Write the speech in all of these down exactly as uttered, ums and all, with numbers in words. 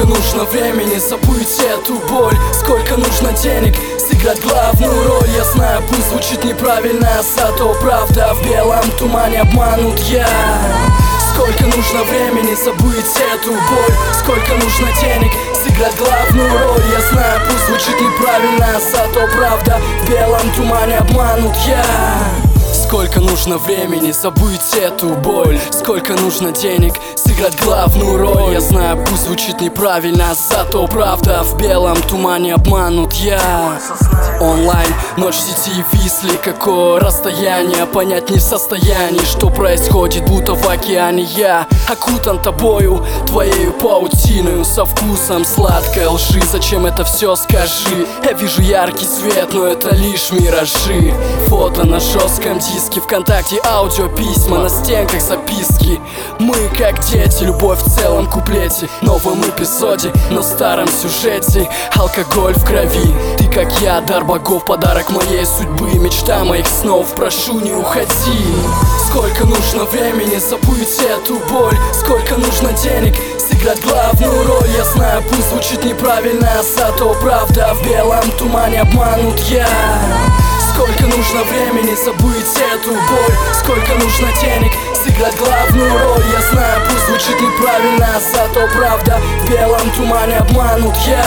нужно времени забыть эту боль? Сколько нужно денег сыграть главную роль? Я знаю, пусть звучит неправильно, зато правда. В белом тумане обманут я. Сколько нужно времени забыть эту боль? Сколько нужно денег сыграть главную роль? Я знаю, пусть звучит неправильно, зато правда. В белом тумане обманут я. Сколько нужно времени забыть эту боль? Сколько нужно денег сыграть главную роль? Я знаю, пусть звучит неправильно, зато правда. В белом тумане обманут я. Онлайн, ночь в сети висли. Какое расстояние, понять не в состоянии, что происходит, будто в океане. Я окутан тобою, твоею паутиною, со вкусом сладкой лжи. Зачем это все, скажи? Я вижу яркий свет, но это лишь миражи. Фото на жестком диске, ВКонтакте аудиописьма, на стенках записки. Мы как дети, любовь в целом куплете, новом эпизоде, но старом сюжете. Алкоголь в крови, ты как я, дар богов, подарок моей судьбы, мечта моих снов, прошу, не уходи. Сколько нужно времени забыть эту боль? Сколько нужно денег сыграть главную роль? Я знаю, пусть звучит неправильно, зато правда. В белом тумане обманут я. Сколько нужно времени забыть эту боль? Сколько нужно денег сыграть главную роль? Я знаю, пусть звучит неправильно, зато правда. В белом тумане обманут я.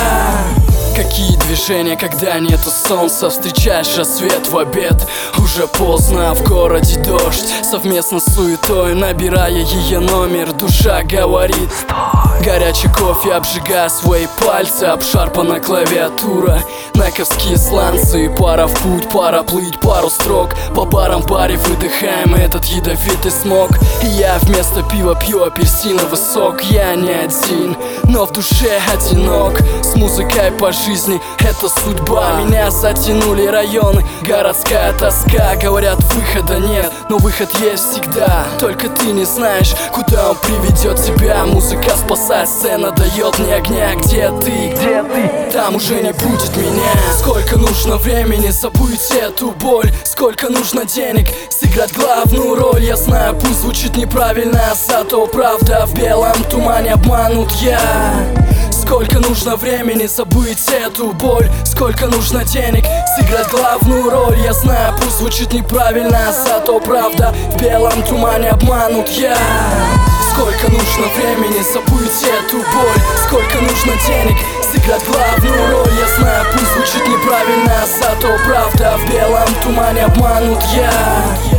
Какие движения, когда нету солнца? Встречаешь рассвет в обед. Уже поздно, в городе дождь. Совместно с суетой, набирая ее номер, душа говорит: горячий кофе, обжигая свои пальцы. Обшарпана клавиатура, наковские сланцы. Пора в путь, пора плыть, пару строк. По барам баре выдыхаем этот ядовитый смог. И я вместо пива пью апельсиновый сок. Я не один, но в душе одинок. С музыкой по жизни, это судьба. Меня затянули районы, городская тоска. Говорят, выхода нет, но выход есть всегда. Только ты не знаешь, куда он приведет тебя. Музыка спасает, сцена дает мне огня. Где ты? Где ты? Там уже не будет меня. Сколько нужно времени забыть эту боль? Сколько нужно денег сыграть главную роль? Я знаю, пусть звучит неправильно, зато правда. В белом тумане обманут я. Сколько нужно времени забыть эту боль? Сколько нужно денег сыграть главную роль? Я знаю, пусть звучит неправильно, зато правда. В белом тумане обманут я. Сколько нужно времени забыть эту боль? Сколько нужно денег сыграть главную роль? Я знаю, пусть звучит неправильно, зато правда. В белом тумане обманут я.